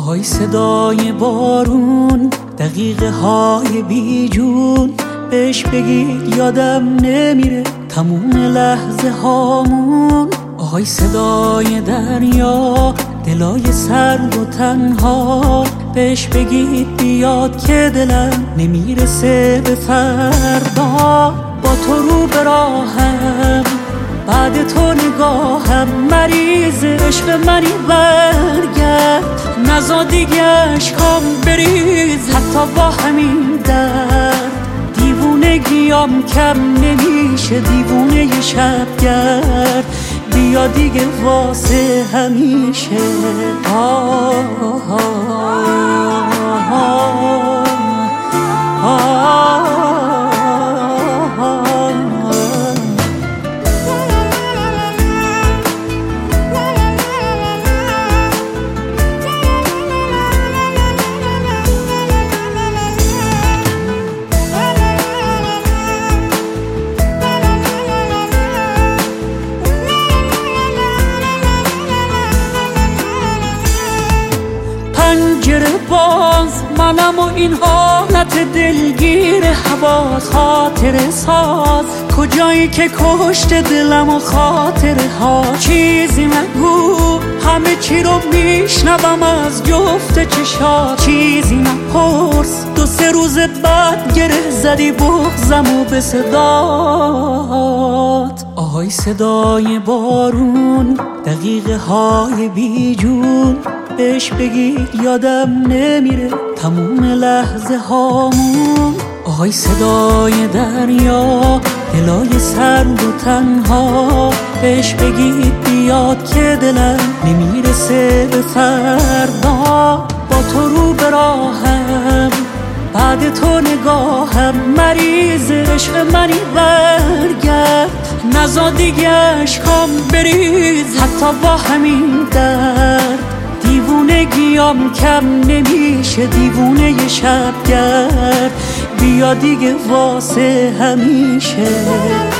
آهای صدای بارون، دقیقه های بی جون، بهش بگید یادم نمیره تموم لحظه هامون. آهای صدای دریا، دلای سرد و تنها، بهش بگید بیاد که دلم نمیرسه به فردا. با تو رو به راهم، بعد تو نگاهم، مریض عشق منی برگرد، نزا دیگه عشقام بریز حتی با همین درد. دیوونگیام کم نمیشه، دیوونه ی شبگرد، بیا دیگه واسه همیشه. پنجره باز منم و این حالت دلگیر حواس، خاطر ساز کجایی که کشت دلم و خاطره ها. چیزی نگو، همه چی رو میشنوم از جفت چشات. چیزی نپرس، 2-3 روز بعد گره زدی بغضم و به صدات. آهای صدای بارون، دقیقه های بی جون، بهش بگید یادم نمیره تموم لحظه هامون. آهای صدای دریا، دلای سرد و تنها، بهش بگید بیاد که دلم نمیرسه به فردا. با تو رو به راهم، بعد تو نگاهم، مریض عشق منی برگرد، نزا دیگه عشقام بریز حتی با همین درد. دیوونگیام کم نمیشه، دیوونه ی شبگرد، بیا دیگه واسه همیشه.